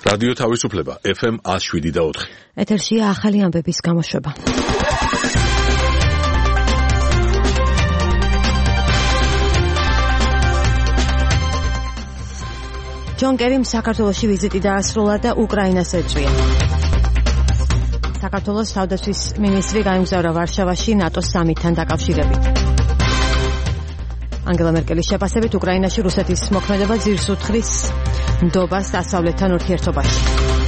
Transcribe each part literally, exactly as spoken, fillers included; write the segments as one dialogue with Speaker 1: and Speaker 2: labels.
Speaker 1: რადიო თავისუფლება ეფ ემ one oh seven და four.
Speaker 2: ეთერშია ახალი ამბების გამოშვება. ჯონ კერიმ საქართველოში ვიზიტი დაასრულა და უკრაინას ეწვია. საქართველოს თავდაცვის მინისტრი გაემგზავრა ვარშავაში ნატოს სამიტთან დაკავშირებით. ანგელა მერკელის შეფასებით უკრაინაში რუსეთის მოქმედება ძირს უთხრის ნდობას დასავლეთთან ურთიერთობაში.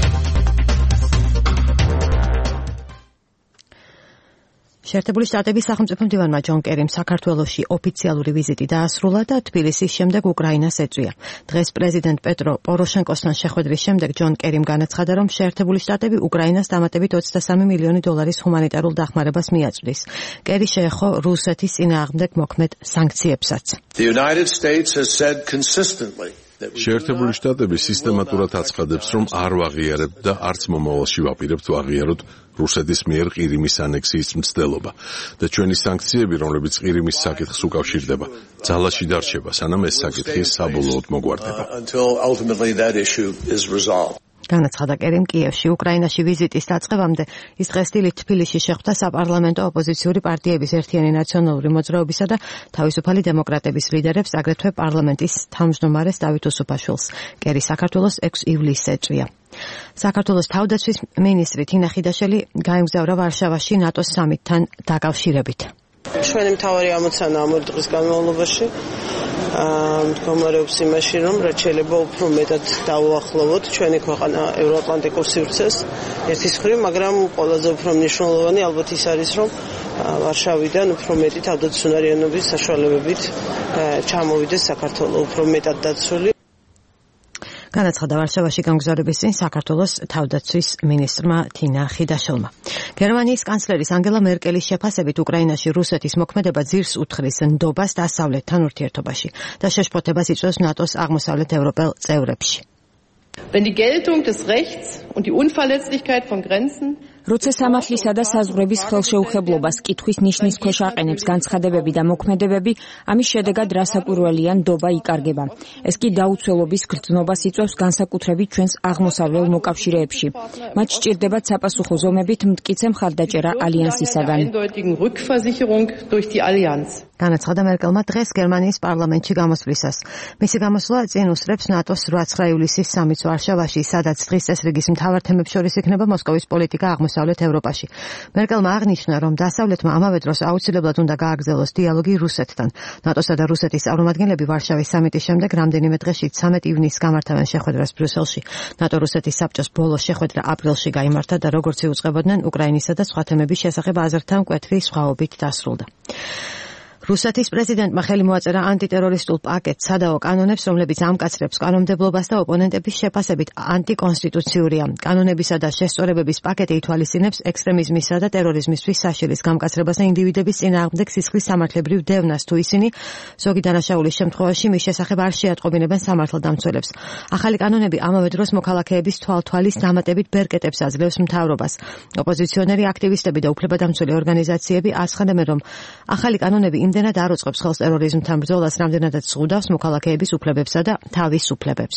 Speaker 2: შეერთებული შტატების სახელმწიფო მდივანმა ჯონ კერიმ საქართველოში ოფიციალური ვიზიტი დაასრულა და თბილისის შემდეგ უკრაინას ეწვია. დღეს პრეზიდენტ პეტრო პოროშენკოსთან შეხვედრის შემდეგ ჯონ კერიმ განაცხადა, რომ შეერთებული შტატები უკრაინას დამატებით ოცდასამი მილიონი დოლარის ჰუმანიტარულ დახმარებას მიაწვდის. კერი შეეხო რუსეთის წინააღმდეგ მოქმედ სანქციებსაც.
Speaker 3: The United States has said consistently
Speaker 1: შეერთებული შტატები სისტემატურად აცხადებს, რომ არ ვაღიარებთ და არც მომავალში ვაპირებთ ვაღიაროთ რუსეთის მიერ ყირიმის ანექსიის მცდელობა და ჩვენი სანქციები, რომლებიც ყირიმის საკითხს უკავშირდება, ძალაში დარჩება, სანამ ეს საკითხი საბოლოოდ მოგვარდება.
Speaker 2: განაცხადა კერიმ კიევში უკრაინაში ვიზიტის დაწყებამდე ის დღესდღეობით თბილისში შეხვდა საპარლამენტო ოპოზიციური პარტიების ერთიანი ნაციონალური მოძრაობისა და თავისუფალი დემოკრატების ლიდერებს, აგრეთვე პარლამენტის თავმჯდომარეს დავით უსუფაშვილს. კერი საქართველოს ექვსი ივლისს ეწვია. საქართველოს თავდაცვის მინისტრი თინა ხიდაშელი გაემგზავრა ვარშავაში ნატოს სამიტთან დაკავშირებით.
Speaker 4: ჩვენი მთავარი ამოცანა ამ ორი დღის განმავლობაში მდგომარეობს იმაში, რომ რაც შეიძლება უფრო მეტად დავუახლოვოთ ჩვენი ქვეყანა ევროატლანტიკურ სივრცეს ერთის მხრივ, მაგრამ ყველაზე უფრო მნიშვნელოვანი ალბათ ის არის, რომ ვარშავიდან უფრო მეტი თავდაცვისუნარიანობის საშუალებებით ჩამოვიდეს საქართველო უფრო მეტად დაცული.
Speaker 2: განაცხადა ვარშავაში გამგზავრების წინ საქართველოს თავდაცვის მინისტრმა თინა ხიდაშელმა. გერმანიის კანცლერის ანგელა მერკელის შეფასებით უკრაინაში რუსეთის მოქმედება ძირს უთხრის ნდობას დასავლეთთან ურთიერთობაში და შეშფოთებას იწვევს ნატოს აღმოსავლეთ ევროპელ წევრებში.
Speaker 5: Wenn die Geltung des Rechts und die Unverletzlichkeit von Grenzen
Speaker 6: როცა სამართლისა და საზღვრების ხელშეუხებლობას კითხვის ნიშნის ქვეშ აყენებს განცხადებები და მოქმედებები, ამის შედეგად რასაკვირველია ნდობა იკარგება. ეს კი დაუცველობის გრძნობას იწვევს განსაკუთრებით ჩვენს აღმოსავლელ მოკავშირეებში. მათ სჭირდებათ საპასუხო ზომებით მტკიცე მხარდაჭერა ალიანსისაგან.
Speaker 2: განაცხადა მერკელმა დღეს გერმანიის პარლამენტში გამოსვლისას. მისი გამოსვლა წინ უსწრებს ნატოს რვა ივლისის სამიტს ვარშავაში, სადაც დღის წესრიგის მთავარ თემებს შორის იქნება მოსკოვის პოლიტიკა აღმოსავლეთ ევროპაში. მერკელმა აღნიშნა, რომ დასავლეთმა ამავე დროს აუცილებლად უნდა გააგრძელოს დიალოგი რუსეთთან. ნატოსა და რუსეთის წარმომადგენლები ვარშავის სამიტის შემდეგ რამდენიმე დღეში ცამეტ ივნისს გამართავენ შეხვედრას ბრიუსელში. ნატო-რუსეთის საბჭოს ბოლო შეხვედრა აპრილში გაიმართა და როგორც იუწყებოდნენ, უკრაინისა და სხვა თემების შესახებ აზრთა მკვეთრი სხვაობით დასრულდა. რუსეთის პრეზიდენტმა ხელი მოაწერა ანტიტერორისტულ პაკეტს სადაო კანონებს, რომლებიც ამკაცრებს კანონმდებლობას და ოპონენტების შეფასებით ანტიკონსტიტუციურია. კანონებისა და შესწორებების პაკეტი ითვალისწინებს ექსტრემიზმისა და ტერორიზმისთვის საშილის გამკაცრებას და ინდივიდების წინააღმდეგ სისხლის სამართლებრივ დევნას, თუ ისინი ზოგი დანაშაულის შემთხვევაში მის შესახებ არ შეატყობინებენ სამართალდამცველებს. ახალი კანონები ამავე დროს მოქალაქეების თვალთვალის დამატებით ბერკეტებს აძლევს მთავრობას. ოპოზიციონერი აქტივისტები და უფლებადამცველი ორგანიზაციები აცხადებენ, რომ ახალი კანონები იმდენად არ უწყობს ხელს ტერორიზმთან ბრძოლას, რამდენადაც ზღუდავს მოქალაქეების უფლებებსა და თავისუფლებებს.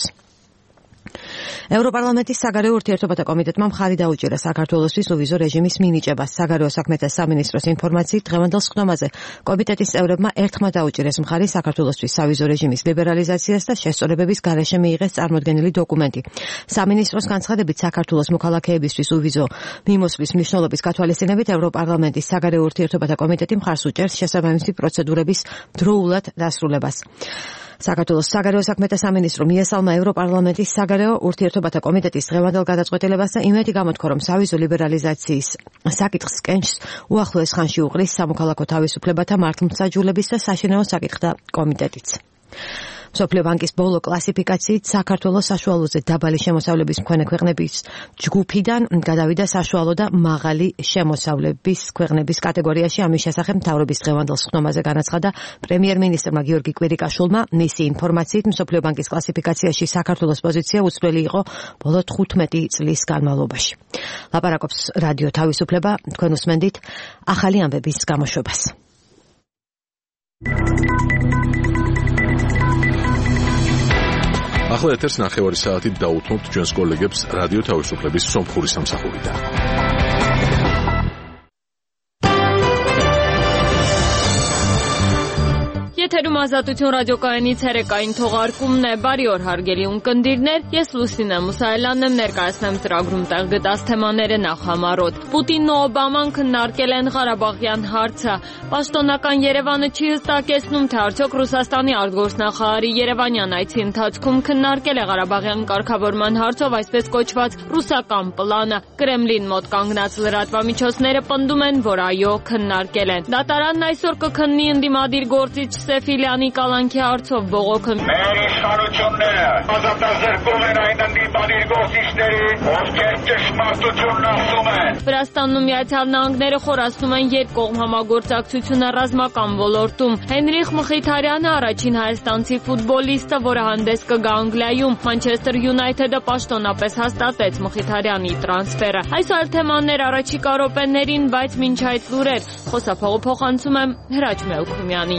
Speaker 2: ევროპარლამენტის საგარეო ურთიერთობათა კომიტეტმა მხარი დაუჭირა საქართველოსთვის უვიზო რეჟიმის მინიჭებას. საგარეო საქმეთა სამინისტროს ინფორმაციით, დღევანდელ სხდომაზე კომიტეტის წევრებმა ერთხმად დაუჭირეს მხარი საქართველოსთვის სავიზო რეჟიმის ლიბერალიზაციას და შესწორებების გარეშე მიიღეს წარმოდგენილი დოკუმენტი. სამინისტროს განცხადებით, საქართველოს მოქალაქეებისთვის უვიზო მიმოსვლის მნიშვნელობის გათვალისწინებით ევროპარლამენტის საგარეო ურთიერთობათა კომიტეტი მხარს უჭერს შესაბამისი პროცედურების დროულად დასრულებას. საქართველოს საგარეო საქმეთა სამინისტრო მიესალმა ევროპარლამენტის საგარეო ურთიერთობათა კომიტეტის დღევანდელ გადაწყვეტილებას და იმედი გამოთქვა, რომ სავიზო ლიბერალიზაციის საკითხს კენჭს უახლოეს ხანში უყრის სამოქალაქო თავისუფლებათა მართლმსაჯულების და საშინაო საკითხთა კომიტეტიც. მსოფლიო ბანკის ბოლო კლასიფიკაციით საქართველოს საშუალოზე დაბალი შემოსავლების მქონე ქვეყნების ჯგუფიდან გადავიდა საშუალო და მაღალი შემოსავლების ქვეყნების კატეგორიაში. ამის შესახებ მთავრობის დღევანდელ სხდომაზე განაცხადა პრემიერ-მინისტრმა გიორგი კვირიკაშვილმა. მისი ინფორმაციით, მსოფლიო ბანკის კლასიფიკაციაში საქართველოს პოზიცია უცვლელი იყო ბოლო თხუთმეტი წლის განმავლობაში. ლაპარაკობს რადიო თავისუფლება, თქვენ უსმენთ ახალი ამბების გამოშვებას.
Speaker 1: ახლა ეთერს ნახევარი საათით დაუთმობთ ჩვენს კოლეგებს რადიო თავისუფლების სომხური სამსახურიდან.
Speaker 7: Եթերում ազատություն ռադիոկայանի ցերեկային թողարկումն է, բարի օր հարգելի ունկնդիրներ, ես Լուսինե Մուսայելյանն եմ, ներկայացնեմ ծրագրում տեղ գտած թեմաները նախամարոտ։ Պուտինն ու Օբաման քննարկել են Ղարաբաղյան հարցը։ Պաշտոնական Երևանը չի հստակեցնում, թե արդյոք Ռուսաստանի արտգործնախարարի Երևանյան այցի ընթացքում քննարկել է Ղարաբաղյան կարգավորման հարցով այսպես կոչված ռուսական պլանը։ Կրեմլին մոտ կանգնած լրատվամիջոցները պնդում են, որ այո, քննարկել են։ Դատարանն այսօր կքննի ընդդիմադիր գործիչ Սեֆիլյանի կալանքի հարցով բողոքը։
Speaker 8: Մեր իշխանությունները ազատազրկում են այն ընդդիմադիր գործիչներին, ովքեր ճշմարտությունն ասում են։
Speaker 7: Վրաստանն ու Միացյալ Նահանգները խորացնում են երկկողմ համագործակցությունը ռազմական ոլորտում։ Հենրիխ Մխիթարյանը առաջին հայաստանցի ֆուտբոլիստը, որը հանդես կգա Անգլիայում։ Մանչեսթեր Յունայթեդը պաշտոնապես հաստատեց Մխիթարյանի տրանսֆերը։ Այս այլ թեմաներ առաջիկա րոպեներին, բայց մինչ այդ լուրեր խոսափողը փոխանցում եմ Հրաչ Մելքումյանին։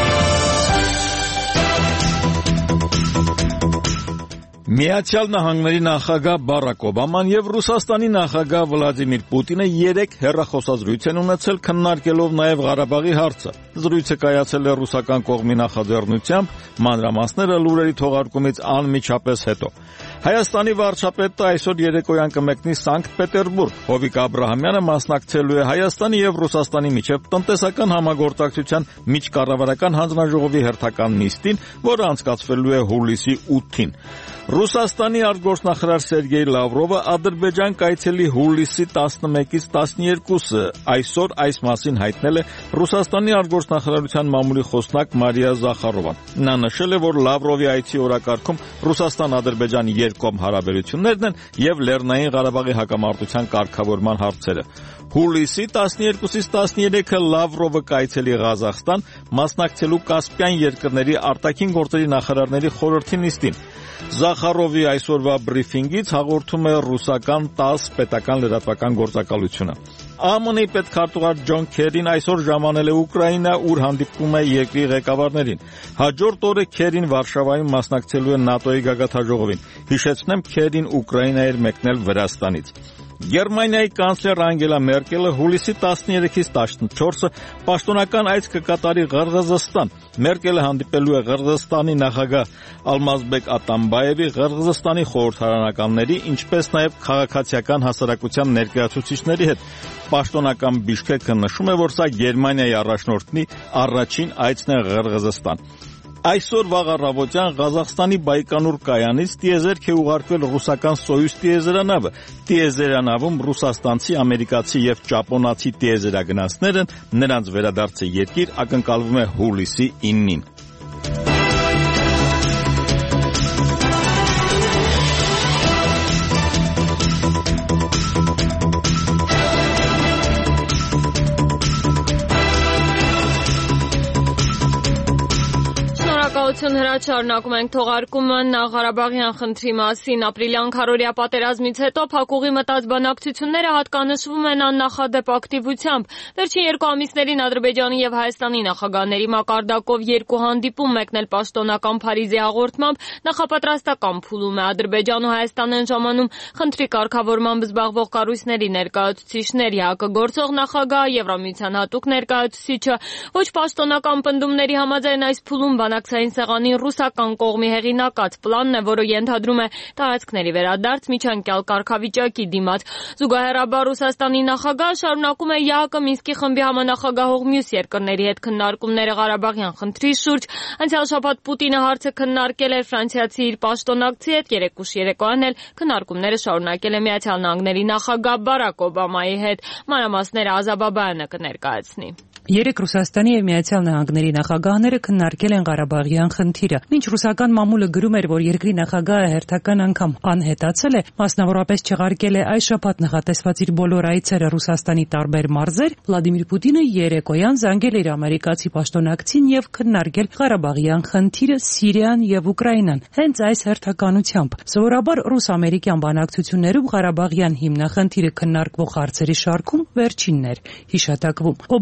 Speaker 9: Միացյալ Նահանգների նախագահ Բարակ Օբաման եւ Ռուսաստանի նախագահ Վլադիմիր Պուտինը երեք հեռախոսազրույց են ունեցել քննարկելով նաեւ Ղարաբաղի հարցը։ Զրույցը կայացել է ռուսական կողմի նախաձեռնությամբ, մանրամասները լուրերի թողարկումից անմիջապես հետո։ Հայաստանի վարչապետը այսօր երեկոյան կմեկնի Սանկտ Պետերբուրգ։ Հովիկ Աբրահամյանը մասնակցելու է Հայաստանի եւ Ռուսաստանի միջև տնտեսական համագործակցության միջկառավարական հանձնաժողովի հերթական նիստին, որը անցկացվելու է հուլիսի ութին։ Ռուսաստանի արտգործնախարար Սերգեյ Լավրովը Ադրբեջան կայցելի հուլիսի տասնմեկից տասնյոթը այսօր այս մասին հայտնել է Ռուսաստանի արտգործնախարարության մամուլի խոսնակ Մարիա Զախարովան։ Նա նշել է, որ Լավրովի այցի օրակարգում Ռուսաստան-Ադրբեջան երկկողմ հարաբերություններն են եւ Լեռնային Ղարաբաղի հակամարտության կարգավորման հարցերը։ Հուլիսի տասնյոթից տասներեքը Լավրովը կայցելի Ղազախստան, մասնակցելու Կասպյան երկրների արտաքին գործերի նախարարների խորհրդի նիստին։ Զախարովի այսօրվա բրիֆինգից հաղորդում է ռուսական տաս պետական լրատվական գործակալությունը։ ԱՄՆ-ի պետքարտուղար Ջոն Քերին այսօր ժամանել է Ուկրաինա, ուր հանդիպում է երկրի ղեկավարներին։ Հաջորդ օրը Քերին Վարշավայում մասնակցելու է ՆԱՏՕ-ի գագաթնաժողովին։ Հիշեցնեմ, Քերին Ուկրաինա էր մեկնել Վրաստանից։ Գերմանիայի կանցլեր Անգելա Մերկելը հուլիսի տասներեքից տասնչորսը պաշտոնական այց կկատարի Ղրղզստան։ Մերկելը հանդիպելու է Ղրղզստանի նախագահ Ալմազբեկ Ատամբաևի, Ղրղզստանի խորհրդարանականների, ինչպես նաև քաղաքացիական հասարակության ներկայացուցիչների հետ։ Պաշտոնական Բիշքեքը նշում է, որ սա Գերմանիայի առաջնորդի առաջին այցն է Ղրղզստան։ Այսօր վաղ առավոտյան Ղազախստանի Բայկանուր կայանից տիեզերք է ուղարկվել ռուսական Սոյուզ տիեզերանավը։ Տիեզերանավում ռուսաստանցի, ամերիկացի եւ ճապոնացի տիեզերագնացներ են, նրանց վերադարձը երկիր ակնկալվում է հուլիսի իննին։
Speaker 7: Հրաչ շարունակում ենք թողարկումը Ղարաբաղյան խնդրի մասին։ Ապրիլյան քառօրյա պատերազմից հետո փակուղի մտած բանակցությունները հատկանշվում են աննախադեպ ակտիվությամբ։ Վերջին երկու ամիսներին Ադրբեջանի եւ Հայաստանի նախագահների մակարդակով երկու հանդիպում, մեկն էլ պաշտոնական Փարիզի հաղորդմամբ նախապատրաստական փուլում է։ Ադրբեջան ու Հայաստան են ժամանում խնդրի կարգավորմամբ զբաղվող կառույցների ներկայացուցիչներ, ՀԱԿ-ը գործող նախագահ, Եվրամիության հատուկ ներկայացուցիչը։ Ոչ պաշտոնական պնդումների համաձայն այս փուլում բանակցային սեղանին ռուսական կողմի հեղինակած պլանն է, որը ենթադրում է տարածքների վերադարձ միջանկյալ կարգավիճակի դիմաց։ Զուգահեռաբար Ռուսաստանի նախագահը շարունակում է ՀԱԿ-ը Մինսկի խմբի համանախագահող մյուս երկրների հետ քննարկումները Ղարաբաղյան խնդրի շուրջ։ Անցյալ շաբաթ Պուտինը հարցը քննարկել էր ֆրանսիացի իր պաշտոնակցի հետ, երեկուշ երեկոյան էլ քննարկումները շարունակել է Միացյալ Նահանգների նախագահ Բարակ Օբամայի հետ։ Մանրամասները Ազաբաբայանը կներկայացնի։
Speaker 10: Երեք Ռուսաստանի եւ Միացյալ Նահանգների նախագահները քննարկել են Ղարաբաղյան խնդիրը։ Մինչ ռուսական մամուլը գրում էր, որ երկրի նախագահը հերթական անգամ անհետացել է, մասնավորապես չեղարկել է այս շաբաթ նախատեսված իր բոլոր այցերը Ռուսաստանի տարբեր մարզեր, Վլադիմիր Պուտինը երեկոյան զանգել էր ամերիկացի պաշտոնակցին եւ քննարկել Ղարաբաղյան խնդիրը, Սիրիան եւ Ուկրաինան։ Հենց այս հերթականությամբ սովորաբար ռուս-ամերիկյան բանակցություններում Ղարաբաղյան հիմնախնդիրը քննարկվող հարցերի շարքում վերջինն էր։ Հիշատակվում Օբամա-Պուտին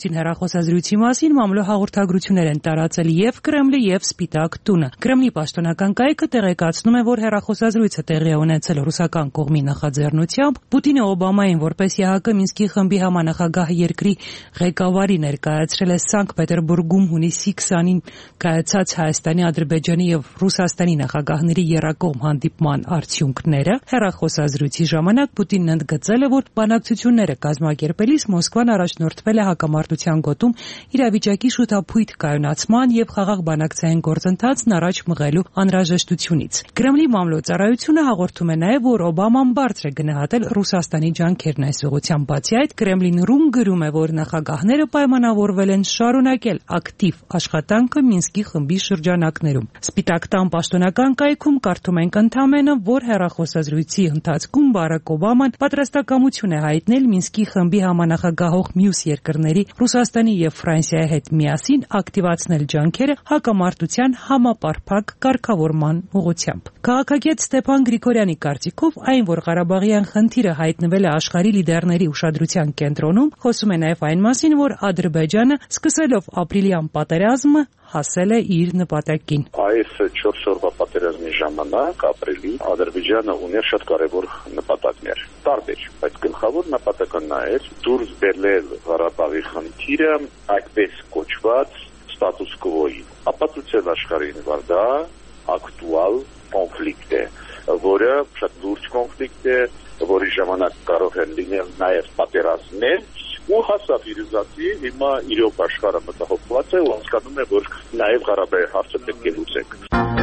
Speaker 10: Պուտին հեռախոսազրույցի մասին մամլո հաղորդագրություններ են տարածել եւ Կրեմլը եւ Սպիտակ տունը։ Կրեմլի պաշտոնական կայքը տեղեկացնում է, որ հեռախոսազրույցը տեղի է ունեցել ռուսական կողմի նախաձեռնությամբ։ Պուտինը Օբամային որպես ԵՀԿ Մինսկի խմբի համանախագահ երկրի ղեկավարի ներկայացրել է Սանկտ Պետերբուրգում հունիսի քսանին կայացած Հայաստանի, Ադրբեջանի եւ Ռուսաստանի նախագահների եռակողմ հանդիպման արդյունքները։ Հեռախոսազրույցի ժամանակ Պուտինն ընդգծել է, որ բանակցությունները կազմակերպելիս Մոսկվան առաջնորդվել է հակամարտության գոտում իրավիճակի շուտափույթ կայունացման եւ խաղաղ բանակցային գործընթացն առաջ մղելու անհրաժեշտությունից։ Կրեմլի մամլոյցարայությունը հաղորդում է նաեւ, որ Օբաման բարձր է գնահատել Ռուսաստանի ջանքերն այս ուղղությամբ։ Բացի այդ, Կրեմլին ռում գրում է, որ նախագահները պայմանավորվել են շարունակել ակտիվ աշխատանքը Մինսկի խմբի շրջանակներում։ Սպիտակ տան պաշտոնական կայքում կարդում ենք ընդամենը, որ հեռախոսազրույցի ընթացքում Բարակ Օբաման պատրաստակամություն է հայտնել Մինսկի խմբի համանախագահող մյուս երկրների Ռուսաստանի եւ Ֆրանսիայի հետ միասին ակտիվացնել ջանքերը հակամարտության համապարփակ կարգավորման ուղղությամբ։ Քաղաքագետ Ստեփան Գրիգորյանի կարծիքով, այն, որ Ղարաբաղյան խնդիրը հայտնվել է աշխարհի լիդերների ուշադրության կենտրոնում, խոսում է նաեւ այն մասին, որ Ադրբեջանը սկսելով ապրիլյան պատերազմը հասել է իր նպատակին։
Speaker 11: Այս չորս օրվա պատերազմի ժամանակ ապրիլի Ադրբեջանը ուներ շատ կարևոր նպատակներ։ Տարբեր, բայց գլխավոր նպատակը նա էր դուրս բերել Ղարաբաղի խնդիրը այդպես կոչված ստատուս կվոյի։ Ապացուցել աշխարհին, որ դա ակտուալ կոնֆլիկտ է, որը շատ լուրջ կոնֆլիկտ է, որի ժամանակ կարող են լինել նաև պատերազմներ, ու հասավ իր զացի, հիմա իրոք աշխարհը մտահոգված է ու հասկանում է, որ նաև Ղարաբաղի հարցը պետք է լուծենք։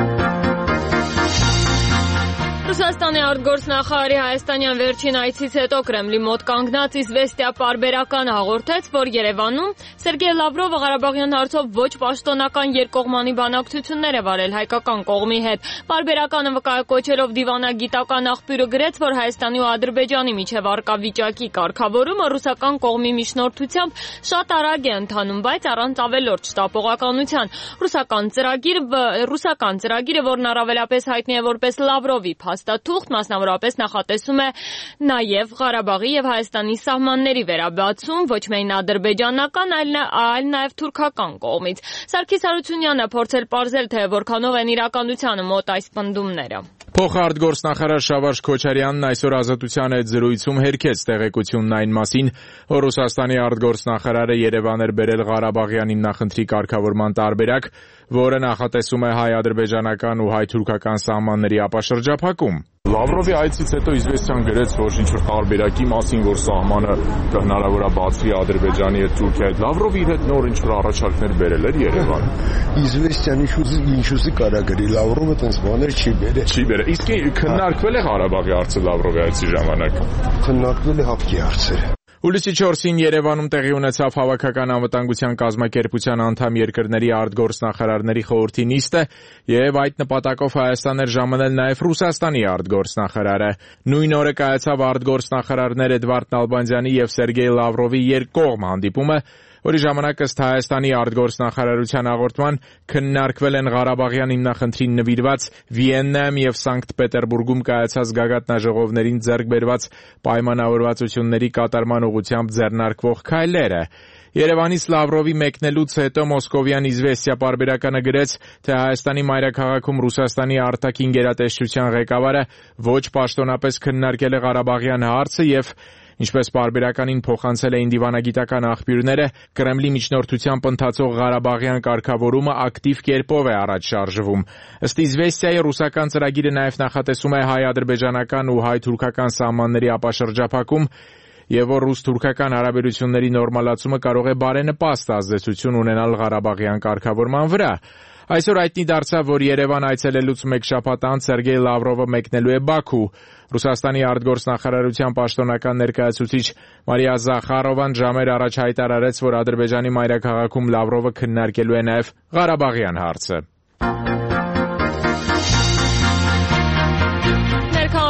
Speaker 7: Ռուսաստանի արտգործնախարարի հայաստանյան վերջին այցից հետո Կրեմլի մոտ կանգնած Իզվեստիա պարբերականը հաղորդեց, որ Երևանում Սերգեյ Լավրովը Ղարաբաղյան հարցով ոչ պաշտոնական երկկողմանի բանակցություններ է վարել հայկական կողմի հետ։ Պարբերականը վկայակոչելով դիվանագիտական աղբյուրը գրեց, որ Հայաստանի ու Ադրբեջանի միջև առկա վիճակի կարգավորումը ռուսական կողմի միջնորդությամբ շատ արագ է ընթանում, բայց առանց ավելորդ շտապողականության։ Ռուսական ծրագիրը, ռուսական ծրագիրը, որն առավելապես հայտնի է որպես Լավրովի փաստաթուղթ, մասնավորապես նախատեսում է նաև Ղարաբաղի եւ Հայաստանի սահմանների վերաբացում, ոչ միայն ադրբեջանական, այլ, այլ նաև թուրքական կողմից։ Սարգիս Հարությունյանը փորձել պարզել, թե որքանով են իրականությանը մոտ այս պնդումները։
Speaker 12: Փոխարտգործնախարար Շավարժ Քոչարյանն այսօր Ազատության հետ զրույցում հերքեց տեղեկությունն այն մասին, որ Ռուսաստանի արտգործնախարարը Երևան էր բերել Ղարաբաղյան հիմնախնդրի կարգավորման տարբերակ, որը նախատեսում է հայ-ադրբեջանական ու հայ-թուրքական սահմանների ապաշրջափակում։ Լավրովի այցից հետո Իզվեստիան գրեց, որ ինչ-որ տարբերակի մասին, որ սահմանը հնարավոր է բացվի Ադրբեջանի հետ Թուրքիայի հետ։ Լավրովը իր հետ նոր ինչ-որ առաջարկներ բերել էր Երևան։
Speaker 13: Իզվեստիան ինչու՞ս կարա գրի, Լավրովը տենց բաներ չի բերել։
Speaker 12: Չի բերել։ Իսկ քննարկվել է Ղարաբաղի հարցը Լավրովի այցի ժամանակ։
Speaker 13: Քննարկվել է հապկի հարցերը։
Speaker 12: Հուլիսի չորսին Երևանում տեղի ունեցավ Հավաքական անվտանգության կազմակերպության անդամ երկրների արտգործնախարարների խորհրդի նիստը եւ այդ նպատակով Հայաստան էր ժամանել նաեւ Ռուսաստանի արտգործնախարարը։ Նույն օրը կայացավ արտգործնախարարներ Էդվարդ Նալբանդյանի եւ Սերգեյ Լավրովի երկկողմ հանդիպումը, որի ժամանակ ըստ Հայաստանի արտգործնախարարության հաղորդման քննարկվել են Ղարաբաղյան հիմնախնդրին նվիրված Վիեննայում եւ Սանկտ Պետերբուրգում կայացած գագաթնաժողովներին ձեռք բերված պայմանավորվածությունների կատարման ուղղությամբ ձեռնարկվող քայլերը։ Երևանից Լավրովի մեկնելուց հետո Մոսկովյան Իզվեստիա պարբերականը գրեց, թե Հայաստանի մայրաքաղաքում Ռուսաստանի արտաքին գերատեսչության ղեկավարը ոչ պաշտոնապես քննարկել է Ղարաբաղյան հարցը եւ ինչպես պարբերականին փոխանցել էին դիվանագիտական աղբյուրները, Կրեմլի միջնորդությամբ ընթացող Ղարաբաղյան կարգավորումը ակտիվ կերպով է առաջ շարժվում։ Ըստ Իզվեստիայի ռուսական ծրագիրը նաև նախատեսում է հայ-ադրբեջանական ու հայ-թուրքական սահմանների ապաշրջափակում եւ որ ռուս-թուրքական հարաբերությունների նորմալացումը կարող է բարենպաստ ազդեցություն ունենալ Ղարաբաղյան կարգավորման վրա։ Այսօր հայտնի դարձավ, որ Երևան այցելելուց մեկ շաբաթ անց Սերգեյ Լավրովը մեկնելու է Բաքու։ Ռուսաստանի արտգործնախարարության պաշտոնական ներկայացուցիչ Մարիա Զախարովան ժամեր առաջ հայտարարեց, որ Ադրբեջանի մայրաքաղաքում Լավրովը քննարկելու է նաև Ղարաբաղյան հարցը։
Speaker 7: Քաղաքական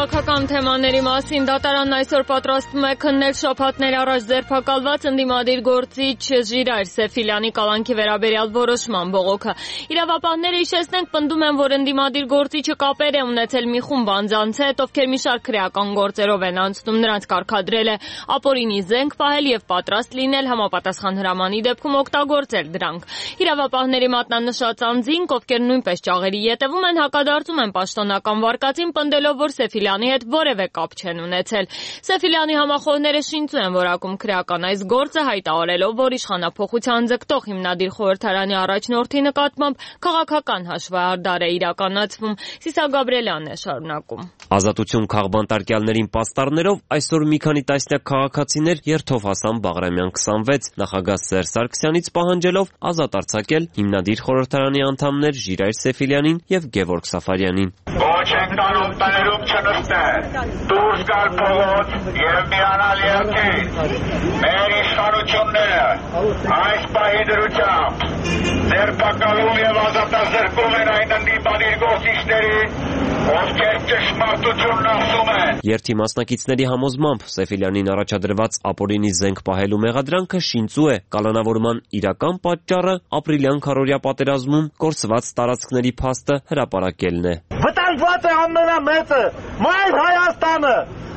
Speaker 7: քաղաքական թեմաների մասին դատարանն այսօր պատրաստվում է քննել շաբաթներ առաջ ձերբակալված ընդդիմադիր գործիչ Ժիրայր Սեֆիլյանի կալանքի վերաբերյալ որոշման բողոքը։ Իրավապահները հիշեցնենք պնդում են, որ ընդդիմադիր գործիչը կապեր է ունեցել մի խումբ անձանց հետ, ովքեր մի շարք քրեական գործերով են անցնում, նրանց կարգադրել է ապօրինի զենք պահել եւ պատրաստ լինել համապատասխան հրամանի դեպքում օգտագործել դրանք։ Իրավապահների մատնանշած անձինք, ովքեր նույնպես ճաղերի ետևում են, հակադարձում են պաշտոնական վարկածին, պնդելով, որ Սեֆիլյանի հետ որևէ կապ չեն ունեցել։ Սեֆիլյանի համախոհները շինծու են որակում քրեական այս գործը, հայտարարելով, որ իշխանափոխության ձգտող հիմնադիր խորհրդարանի առաջնորդի նկատմամբ քաղաքական հաշվարդար է իրականացվում։ Սիսա Գաբրելյանն է շարունակում։
Speaker 14: Ազատություն քաղբանտարկյալներին պաստառներով այսօր մի քանի տասնյակ քաղաքացիներ երթով հասան Բաղրամյան քսանվեց, նախագահ Սերժ Սարգսյանից պահանջելով ազատ արձակել հիմնադիր խորհրդարանի անդամներ Ժիրայր Սեֆիլյանին եւ Գևորգ Սաֆարյանին։
Speaker 8: Ոչ ենք տանում տներում չնստել, դուրս գալ փողոց եւ միանալ երթին։ Մեր իշխանությունները այս պահի դրությամբ ձերբակալում եւ ազատազրկում են այն ընդդիմադիր գործիչներին, ովքեր ճշմարտությունն ասում են։
Speaker 14: Երթի մասնակիցների համոզմամբ Սեֆիլյանին առաջադրված ապօրինի զենք պահելու մեղադրանքը շինծու է։ Կալանավորման իրական պատճառը ապրիլյան քարոզիա պատերազմում կորսված տարածքների փաստը հրապարակելն է։
Speaker 8: Վտանգված է ամենամեծը, մայր Հայաստանը։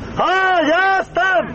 Speaker 8: Հայաստան!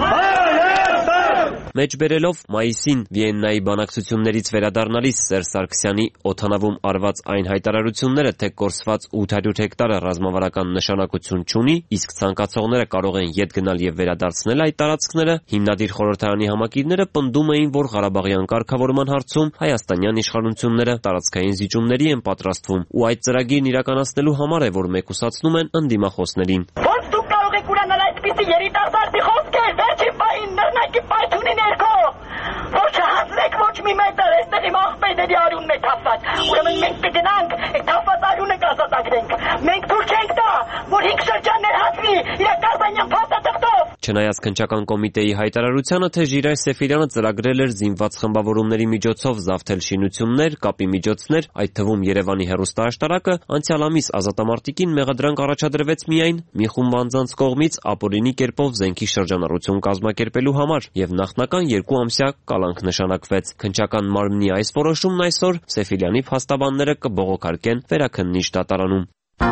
Speaker 8: Հայաստան!
Speaker 14: Մեջբերելով մայիսին Վիեննայի բանակցություններից վերադառնալիս Սերժ Սարգսյանի օդանավում արված այն հայտարարությունները, թե կորսված ութ հարյուր հեկտարը ռազմավարական նշանակություն չունի, իսկ ցանկացողները կարող են ետ գնալ եւ վերադարձնել այդ տարածքները, հիմնադիր խորհրդարանի համակիրները պնդում էին, որ Ղարաբաղյան կարգավորման հարցում հայաստանյան իշխանությունները տարածքային զիջումների են պատրաստվում, ու այդ ծրագիրն իրականացնելու համար է, որ մեկուսացնում են ընդդիմախոսներին։
Speaker 8: Ոնց դուք կարող եք ուրանալ այդպիսի երիտասարդի խոսքեր, վերջին պահին նռնակի պայթունի ներքո, ոչ չհասնեք ոչ մի մետր, այստեղ իմ աղբերների արյունն է թափված, ուրեմն մենք կգնանք, այդ թափված արյունը կազատագրենք, մենք թույլ չենք տա, որ հինգ շրջաններ հացվի իրականության փաստաթղթով։
Speaker 14: Չնայած քննչական կոմիտեի հայտարարությանը, թե Ժիրայր Սեֆիլյանը ծրագրել էր զինված խմբավորումների միջոցով զավթել շինություններ, կապի միջոցներ, այդ թվում Երևանի հեռուստաաշտարակը, անցյալ ամիս ազատամարտիկին մեղադրանք առաջադրվեց միայն մի խումբ անձանց կողմից ապօրինի կերպով զենքի շրջանառություն կազմակերպելու համար եւ նախնական երկու ամսյա կալանք նշանակվեց։ Քննչական մարմնի այս որոշումն այսօր Սեֆիլյանի փաստաբանները կբողոքարկեն վերաքննիչ դատարանում։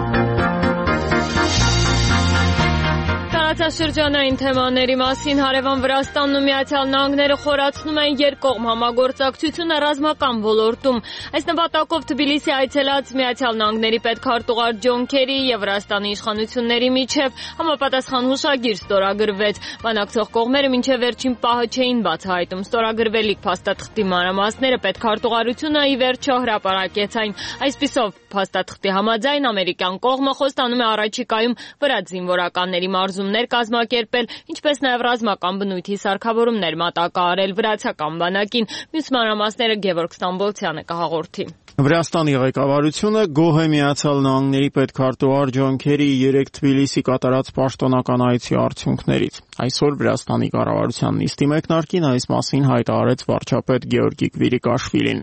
Speaker 7: Տարածաշրջանային թեմաների մասին հարևան Վրաստանն ու Միացյալ Նահանգները խորացնում են երկկողմ համագործակցությունը ռազմական ոլորտում։ Այս նպատակով Թբիլիսի այցելած Միացյալ Նահանգների պետքարտուղար Ջոն Քերի եւ Վրաստանի իշխանությունների միջև համապատասխան հուշագիր ստորագրվեց։ Բանակցող կողմերը մինչև վերջին պահը չէին բացահայտում ստորագրվելիք փաստաթղթի մանրամասները, պետքարտուղարությունը ի վերջո հրապարակեց այն։ Այսպիսով, փաստաթղթի համաձայն ամերիկյան կողմը խոստանում է առաջիկայում վրաց զինվորականների մարզումներ կազմակերպել, ինչպես նաև ռազմական բնույթի սարքավորումներ մատակարարել վրացական բանակին։ Մյուս մանրամասները Գևորգ Ստամբոլցյանը կհաղորդի։
Speaker 15: Վրաստանի ղեկավարությունը գոհ է Միացյալ Նահանգների պետքարտուղար Ջոն Քերիի երեկ Թբիլիսի կատարած պաշտոնական այցի արդյունքներից։ Այսօր Վրաստանի կառավարության նիստի մեկնարկին այս մասին հայտարարեց վարչապետ Գեորգի Կվիրիկաշվիլին։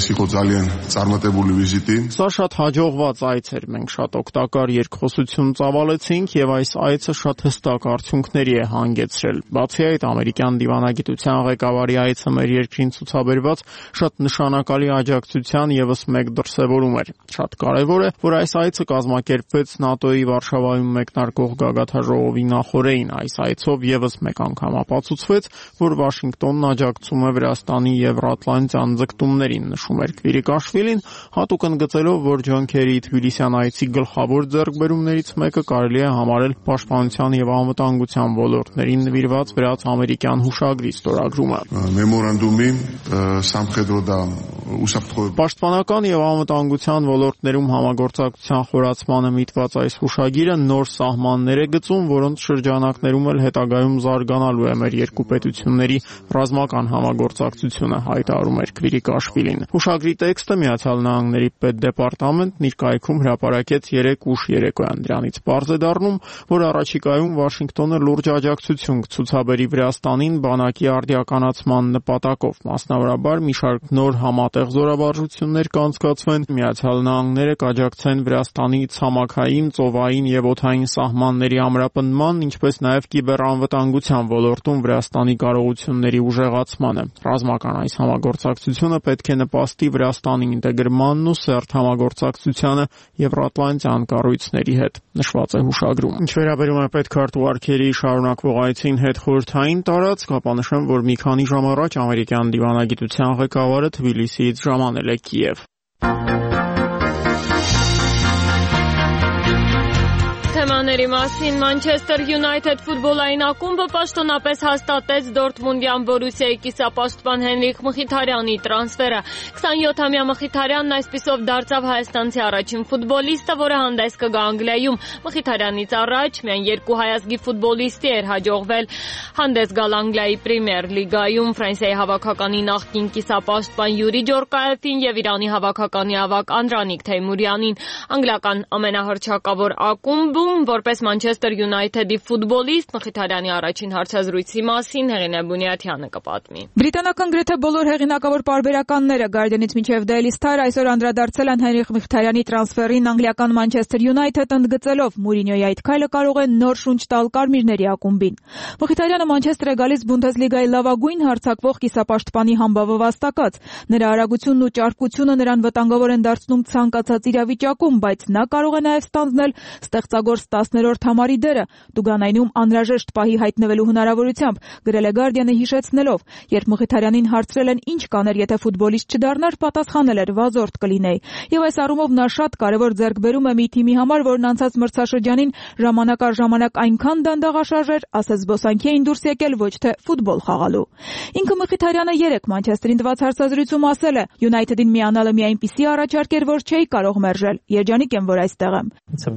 Speaker 15: Սա շատ հաջողված այց էր, մենք շատ օգտակար երկխոսություն ծավալեցինք եւ այս այցը շատ հստակ արդյունքների է հանգեցրել։ Բացի այդ, ամերիկյան դիվանագիտության ղեկավարի այցը մեր երկրին ցուցաբերված շատ նշանակալի աջակցության եւս մեկ դրսևորում էր։ Շատ կարևոր է, որ այս այցը կազմակերպվեց ՆԱՏՕ-ի Վարշավայում մեկնարկող գագաթաժողովի նախօրեին։ Այս այցով եւս մեկ անգամ ապացուցվեց, որ Վաշինգտոնն աջակցում է Վրաստանի եվրատլանտյան ձգտումներին, նշում էր Կվիրիկաշվիլին, հատուկ ընդգծելով, որ Ջոն Քերիի Թբիլիսյան այցի գլխավոր ձեռքբերումներից մեկը կարելի է համարել պաշտպանության եւ անվտանգության ոլորտներին նվիրված վրաց-ամերիկյան հուշագրի ստորագրումը։ Մեմորանդումի Պաշտպանական եւ անվտանգության ոլորտներում համագործակցության խորացմանը միտված այս հուշագիրը նոր սահմաններ է գծում, որոնց շրջանակներում էլ հետագա ապագայում զարգանալու է մեր երկու պետությունների ռազմական համագործակցությունը, հայտարարում էր Քվիրիկաշվիլին։ Հուշագրի տեքստը Միացյալ Նահանգների պետդեպարտամենտն իր կայքում հրապարակեց երեկ ուշ երեկոյան։ Դրանից պարզ է դառնում, որ առաջիկայում Վաշինգտոնը լուրջ աջակցություն կցուցաբերի Վրաստանին բանակի արդիականացման նպատակով, մասնավորաբար մի շարք նոր համատեղ զորավարժություններ կանցկացվեն, Միացյալ Նահանգները կաջակցեն Վրաստանի ցամաքային, ծովային եւ օդային սահմանների ամրապնդման, ինչպես նաեւ կիբերանվտանգության ոլորտում Վրաստանի կարողությունների ուժեղացմանը։ Ռազմական այս համագործակցությունը պետք է նպաստի Վրաստանի ինտեգրմանն ու սերտ համագործակցությանը Եվրատլանտյան կառույցների հետ, նշված է հուշագրում։ Ինչ վերաբերում է պետքարտուղարքերի շարունակվող այցին հետ խորհրդային տարածք, ապա նշեմ, որ մի քանի ժամ առաջ ամերիկյան դիվանագիտության ղեկավարը Թբիլիսիից ժամանել է Կիև։
Speaker 7: Թեմաների մասին Մանչեսթեր Յունայթեդ ֆուտբոլային ակումբը պաշտոնապես հաստատեց Դորտմունդյան Բորուսիայի կիսապաշտպան Հենրիխ Մխիթարյանի տրանսֆերը։ քսանյոթամյա Մխիթարյանն այսպիսով դարձավ հայաստանցի առաջին ֆուտբոլիստը, որը հանդես կգա Անգլիայում։ Մխիթարյանից առաջ միայն երկու հայազգի ֆուտբոլիստի էր հաջողվել հանդես գալ Անգլիայի Պրեմիեր լիգայում՝ Ֆրանսիայի հավաքականի նախկին կիսապաշտպան Յուրի Ջորկաևին եւ Իրանի հավաքականի ավագ Անդրանիկ Թեյմուրյանին։ Անգլիական ամենահռչակավոր ակումբում որպես Մանչեսթեր Յունայթեդի ֆուտբոլիստ Մխիթարյանի առաջին հարցազրույցի մասին Հեղինե Բունյաթյանը կպատմի։
Speaker 16: Բրիտանական գրեթե բոլոր հեղինակավոր պարբերականները Guardian-ից մինչև Daily Star այսօր անդրադարձել են Հենրիխ Մխիթարյանի տրանսֆերին անգլիական Մանչեսթեր Յունայթեդ, ընդգծելով Մուրինյոյի այդ քայլը կարող է նոր շունչ տալ կարմիրների ակումբին։ Մխիթարյանը Մանչեսթեր է գալիս Բունդեսլիգայի լավագույն հարձակվող կիսապաշտպանի համբավը վաստակած։ Նրա արագությունն ու ճարպկությունը նրան վտանգավոր են դարձնում ցանկացած իրավիճակում, բայց նա կարող է նաև ստանձնել ստեղծագործ տասներորդ համարի դերը Դուգանայնում անհրաժեշտ պահի հայտնվելու հնարավորությամբ, գրել է Guardian-ը հիշեցնելով, երբ Մխիթարյանին հարցրել են ինչ կաներ, եթե ֆուտբոլիստ չդառնար, պատասխանել էր վազորդ կլինեի։ Եվ այս առումով նա շատ կարևոր ձեռքբերում է մի թիմի համար, որն անցած մրցաշրջանին ժամանակ առ ժամանակ այնքան դանդաղաշարժ էր, ասես զբոսանքի էին դուրս եկել ոչ թե ֆուտբոլ խաղալու։ Ինքը Մխիթարյանը երեկ Մանչեսթերին տված հարցազրույցում ասել է. Յունայթեդին միանալը մի այնպիսի առաջարկ էր, որ չէի կարող մերժել։ Երջանիկ եմ, որ այստեղ եմ։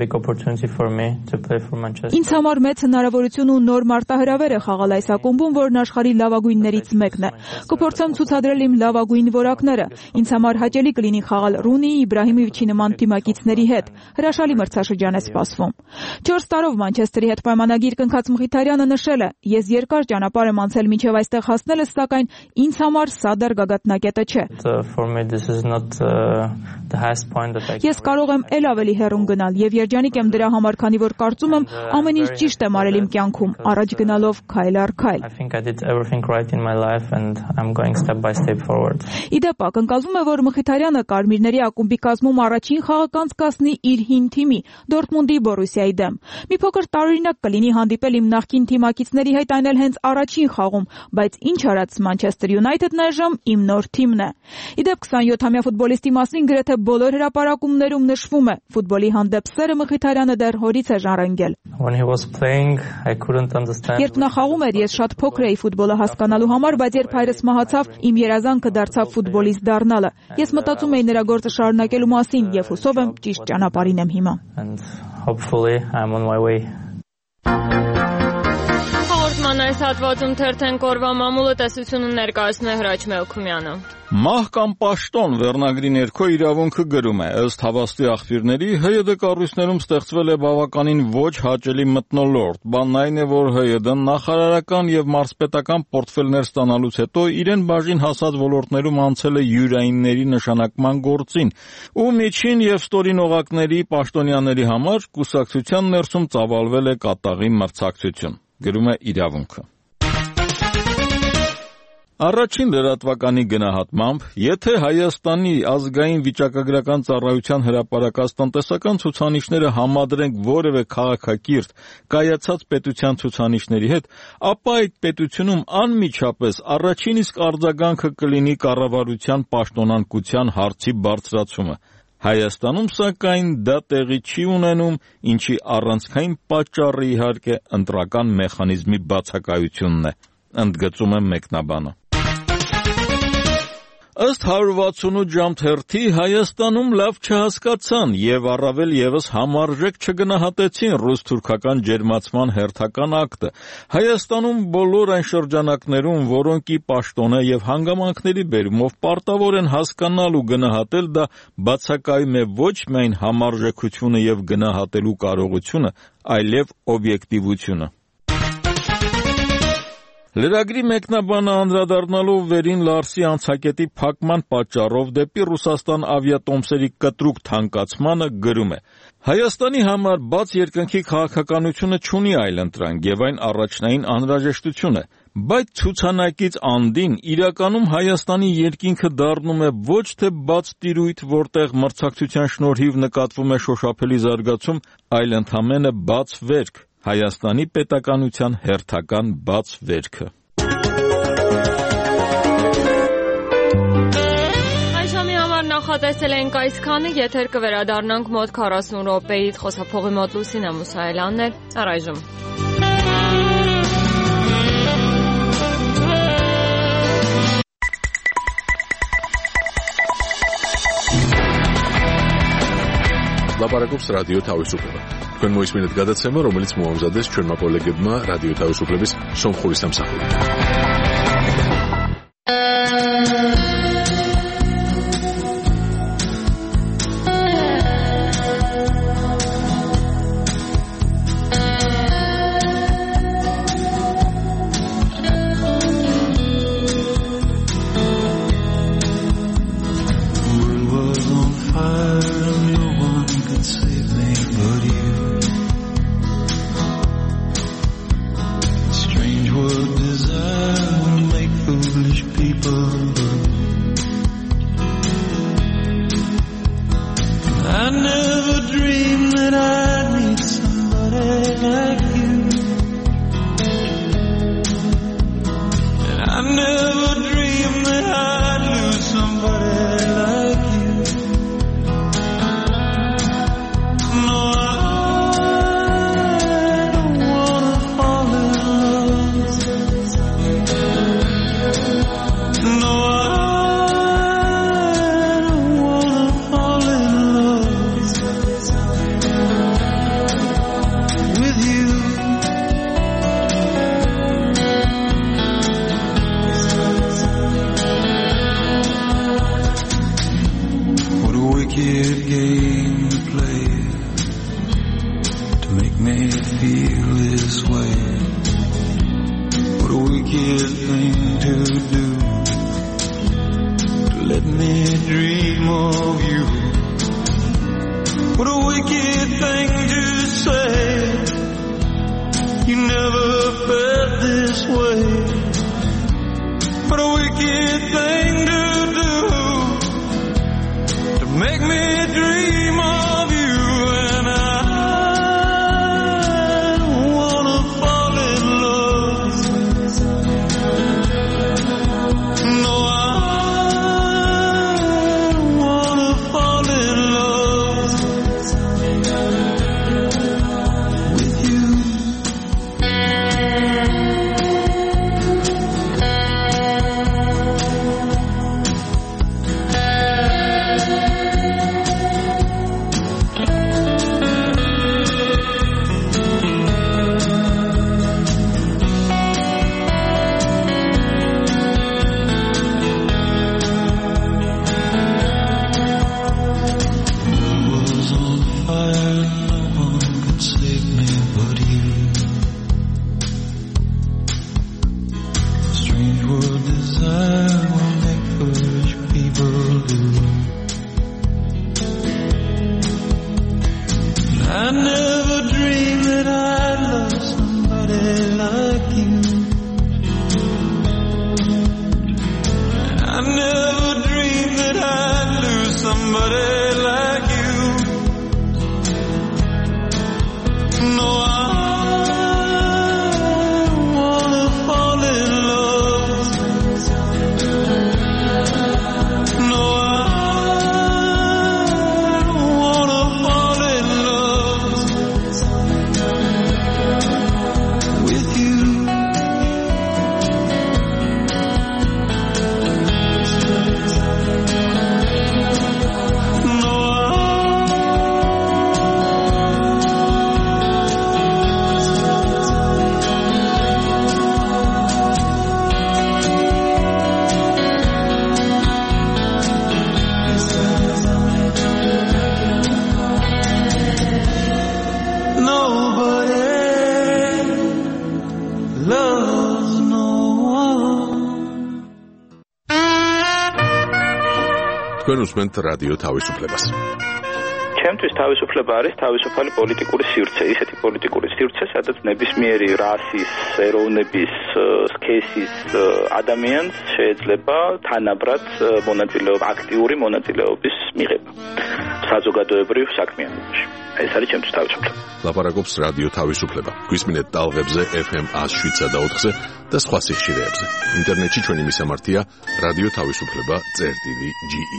Speaker 16: Ինձ համար մեծ հնարավորություն ու նոր մարտահրավեր է խաղալ այս ակումբում, որն աշխարհի լավագույններից մեկն է։ Կփորձեմ ցուցադրել իմ լավագույն որակները։ Ինձ համար հաճելի կլինի խաղալ Ռունիի, Իբրահիմովիչի նման թիմակիցների հետ։ Հրաշալի մրցաշրջան է սպասվում։ չորս տարով Մանչեսթերի հետ պայմանագիր կնքած Մխիթարյանը նշել է. Ես երկար ճանապարհ եմ անցել մինչև այստեղ հասնելս, սակայն ինձ համար սա դեռ գագաթնակետը չէ։ Ես կարող եմ ել ավելի հեռուն գնալ եւ երջանիկ եմ դրա համար, քանի որ կարծում եմ ամեն ինչ ճիշտ եմ արել իմ կյանքում, առաջ գնալով քայլ առ քայլ։ Իդեպ ակնկալվում է, որ Մխիթարյանը կարմիրների ակումբի կազմում առաջին խաղը կանցկացնի իր հին թիմի Դորտմունդի Բորուսիայի դեմ։ Մի փոքր տարօրինակ կլինի հանդիպել իմ նախկին թիմակիցների հետ, այն էլ հենց առաջին խաղում, բայց ինչ արած Մանչեսթեր Յունայթեդն այժմ իմ նոր թիմն է։ Իդեպ քսանյոթամյա ֆուտբոլիստի մասին գրեթե բոլոր հրապարակումներում նշվում է. ֆուտբոլի հանդեպ սերը Մխիթարյանը դեռ հորից է ժառանգել։ Երբ նա խաղում էր, ես շատ փոքր էի ֆուտբոլը հասկանալու համար, բայց երբ հայրս մահացավ, իմ երազանքը դարձավ ֆուտբոլիստ դառնալը։ Ես մտածում էի նրա գործը շարունակելու մասին եւ հուսով եմ ճիշտ ճանապարհին եմ հիմա։
Speaker 7: Հաղորդման այս հատվածում թերթեն կորվա մամուլը տեսությունը ներկայացնում է Հրաչ Մելքումյանը։
Speaker 9: Մահ կամ պաշտոն վերնագրի ներքո իրավունքը գրում է, ըստ հավաստի աղբյուրների, ՀՅԴ կառույցներում ստեղծվել է բավականին ոչ հաճելի մթնոլորտ։ Բանն այն է, որ ՀՅԴ-ն նախարարական եւ մարզպետական պորտֆելներ ստանալուց հետո իրեն բաժին հասած ոլորտներում անցել է յուրայինների նշանակման գործին, ու միջին եւ ստորին օղակների պաշտոնյաների համար կուսակցության ներսում ծավալվել է կատաղի մրցակցություն, գրում է իրավունքը։ Առաջին լրատվականի գնահատմամբ, եթե Հայաստանի ազգային վիճակագրական ծառայության հրապարակած տնտեսական ցուցանիշները համադրենք որևէ քաղաքակիրթ կայացած պետության ցուցանիշների հետ, ապա այդ պետությունում անմիջապես առաջին իսկ արձագանքը կլինի կառավարության պաշտոնանկության հարցի բարձրացումը։ Հայաստանում, սակայն, դա տեղի չի ունենում, ինչի առանցքային պատճառը իհարկե ընտրական մեխանիզմի բացակայությունն է, ընդգծում է մեկնաբանը։ Ըստ one sixty-eight ժամ թերթի Հայաստանում լավ չհասկացան եւ առավել եւս համարժեք չգնահատեցին ռուս-թուրքական ջերմացման հերթական ակտը։ Հայաստանում բոլոր այն շրջանակներում, որոնք ի պաշտոնե եւ հանգամանքների բերումով պարտավոր են հասկանալ ու գնահատել, դա բացակայում է ոչ միայն համարժեքությունը եւ գնահատելու կարողությունը, այլև օբյեկտիվությունը։ Լրագրի մեկնաբանը անդրադառնալով Վերին Լարսի անցակետի փակման պատճառով դեպի Ռուսաստան ավիատոմսերի կտրուկ թանկացմանը գրում է. Հայաստանի համար բաց երկնքի քաղաքականությունը չունի այլընտրանք եւ այն առաջնային անհրաժեշտություն է, բայց ցուցանակից անդին իրականում Հայաստանի երկինքը դառնում է ոչ թե բաց տիրույթ, որտեղ մրցակցության շնորհիվ նկատվում է շոշափելի զարգացում, այլ ընդամենը բաց վերք, Հայաստանի պետականության հերթական բաց վերքը։
Speaker 7: Այժմի համար նախատեսել ենք այսքանը, եթեր կվերադառնանք մոտ քառասուն րոպեից, խոսափողի մոտ Լուսինա Մուսայելյանն էր, առայժմ։
Speaker 1: Լապարակობს ռադիո Თავისუფლება. Თქვენ მოისმინეთ გადაცემა, რომელიც მოამზადეს ჩვენმა კოლეგებმა რადიო თავისუფლების სომხური სამსახურიდან. თქვენ უსმენთ რადიო თავისუფლებას.
Speaker 17: ჩემთვის თავისუფლება არის თავისუფალი პოლიტიკური სივრცე, ისეთი პოლიტიკური სივრცე, სადაც ნებისმიერი რასის, ეროვნების, სქესის ადამიანს შეიძლება თანაბრად მონაწილეობა, აქტიური მონაწილეობის მიღება საზოგადოებრივ საქმიანობაში. ეს არის ჩემთვის თავისუფლება.
Speaker 1: ლაპარაკობს რადიო თავისუფლება. გვისმინეთ ტალღებზე ეფ ემ one oh seven point four-ზე და სხვა სიხშირეებზე. ინტერნეტში ჩვენი მისამართია რადიო თავისუფლება წერტილი ჯი ი.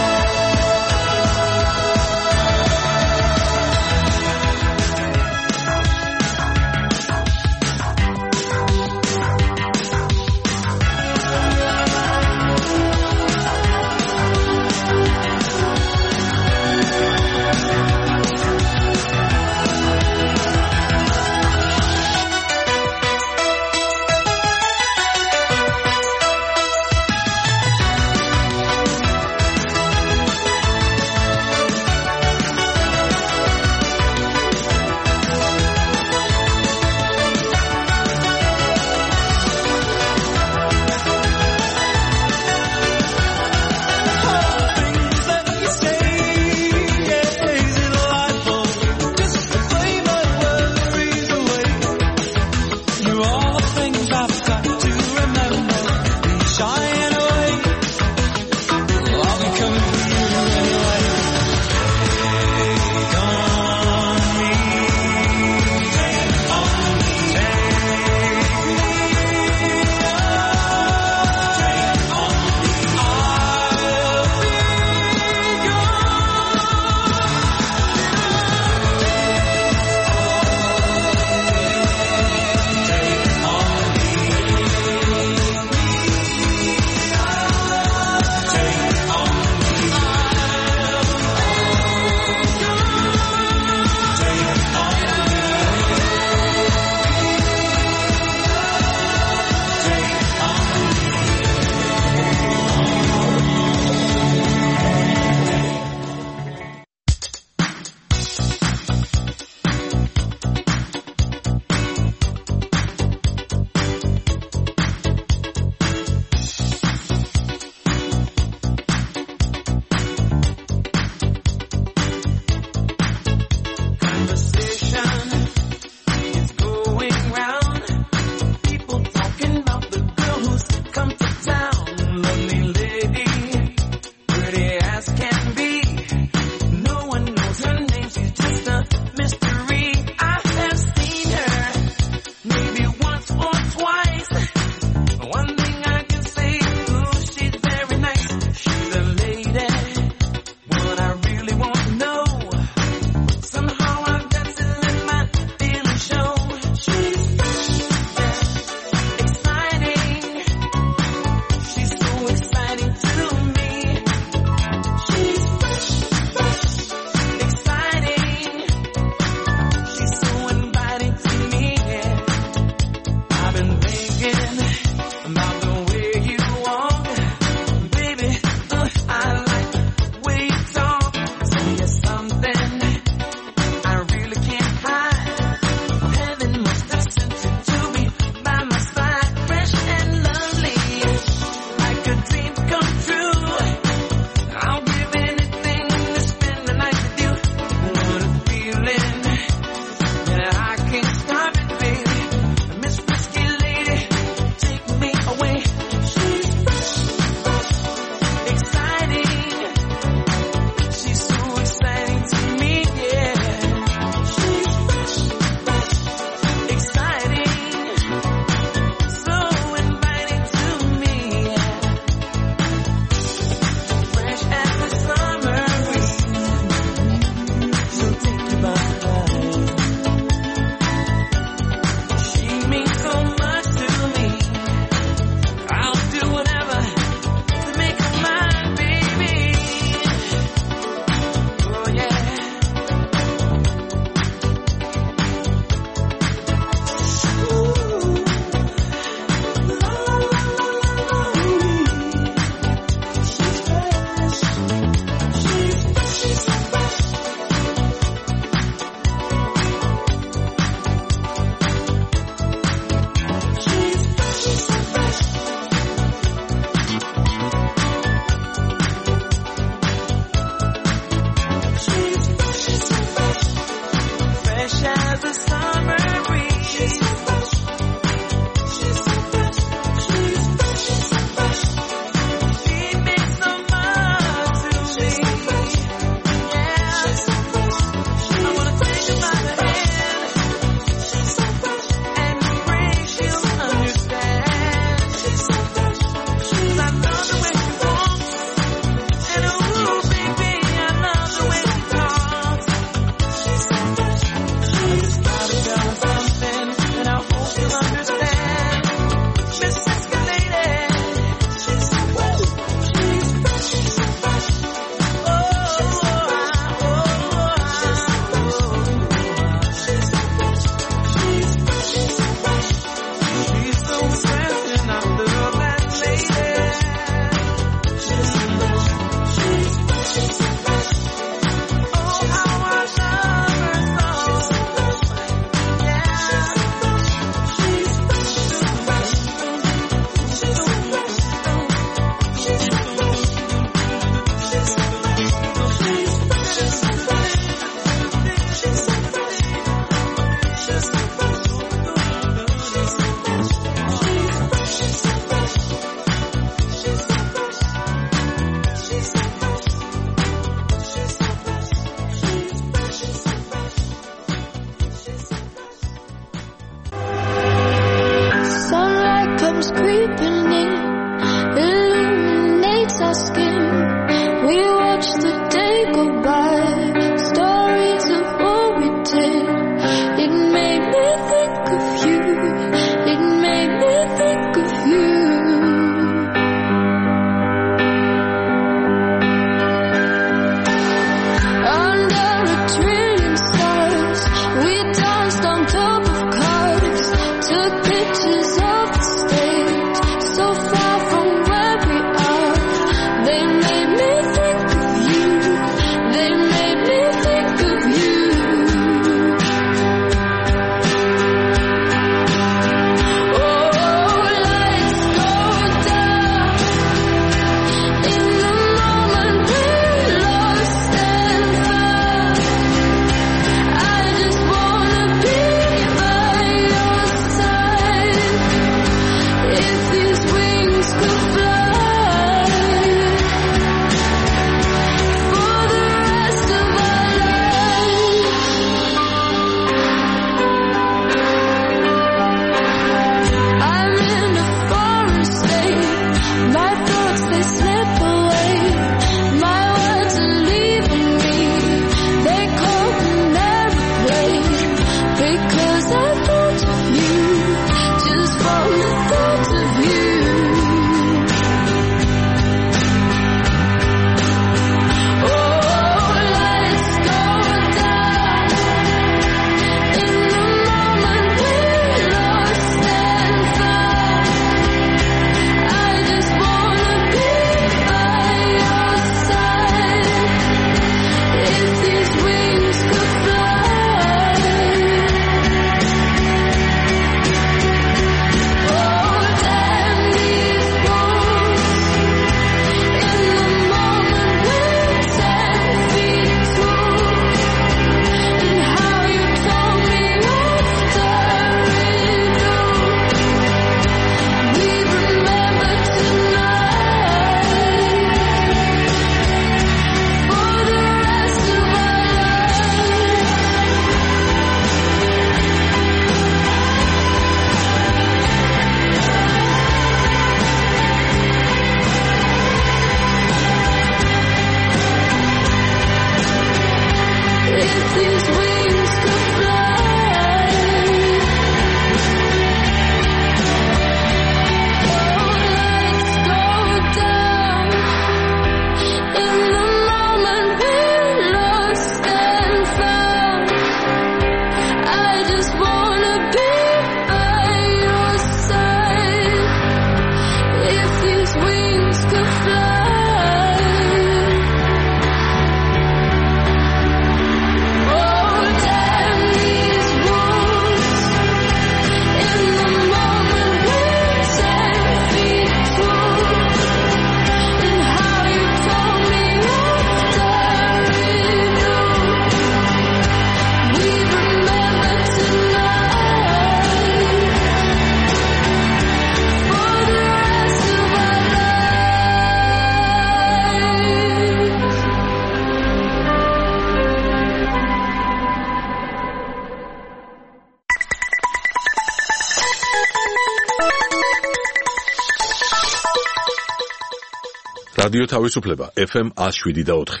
Speaker 1: რადიო თავისუფლება ეფ ემ one oh seven და four.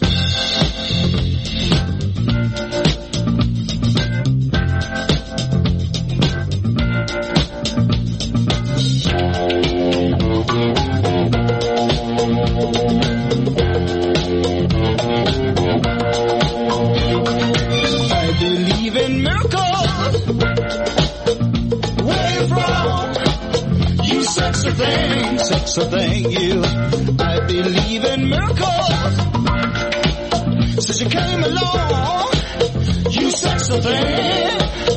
Speaker 18: Sexy thing, sexy thing, you. I believe in miracles. Since you came along, you sexy thing.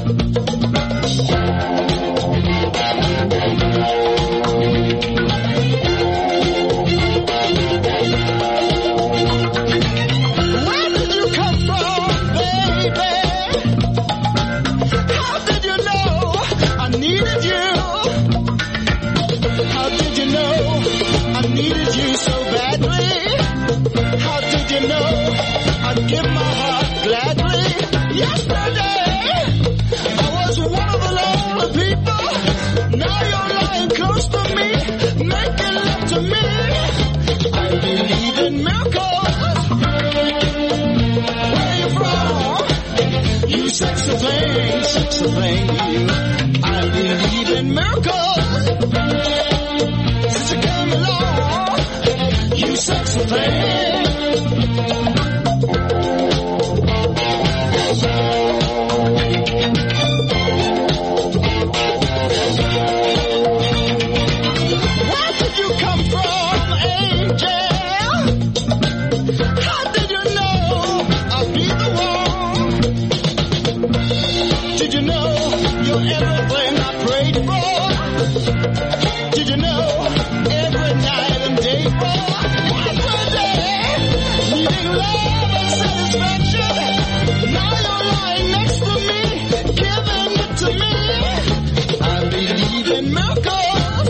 Speaker 18: Where did you come from, baby? How did you know I needed you? How did you know I needed you so badly? How did you know I'd give my heart gladly? Yesterday I was one of the lonely people. Now you're lying close to me, making love to me. I believe in miracles. Where you from? You sexy thing, sexy thing, you. I believe in miracles. Since you came along, you sexy thing. Where did you come from, angel? How did you know I'd be the one? Did you know you're everything I prayed for? Did you know every night and day for every day, needing love and satisfaction? Now you're lying next to me, giving it to me. I believe in miracles.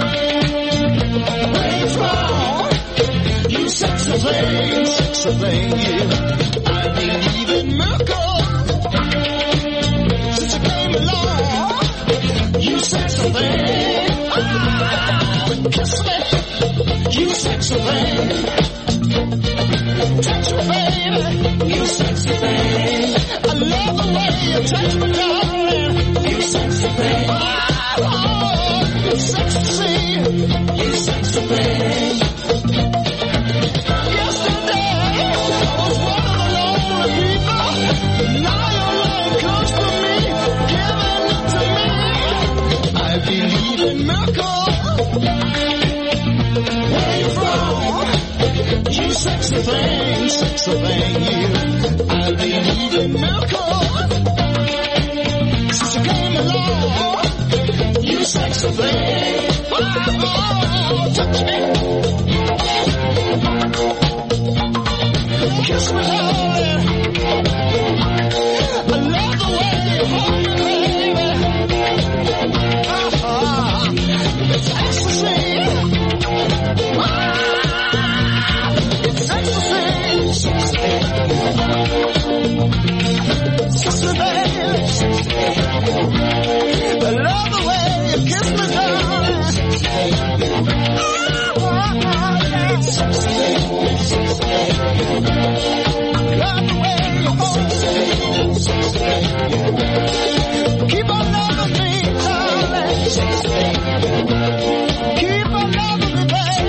Speaker 18: Where you from? You sexy thing, sexy thing, you. I believe in miracles. Since you came along, you sexy thing. Kiss me, you sexy thing. Touch me, baby, you sexy thing. I love the way you touch me, darling. You sexy thing. Oh, you sexy, you sexy thing. Yesterday I was one of the lonely people. Now you're lying close to me, giving it to me. I believe in miracles. Where you from? You sexy thing, sexy thing, you. I believe in miracles. Since you came along, you sexy thing. Oh, touch me. Kiss me, darling. I love the way you hold me, baby. Uh-huh. It's ecstasy. It's ecstasy. Sexy, baby. I love the way you kiss me, darling. Love the way you hold me. Keep on loving me, darling. Keep on loving me, baby.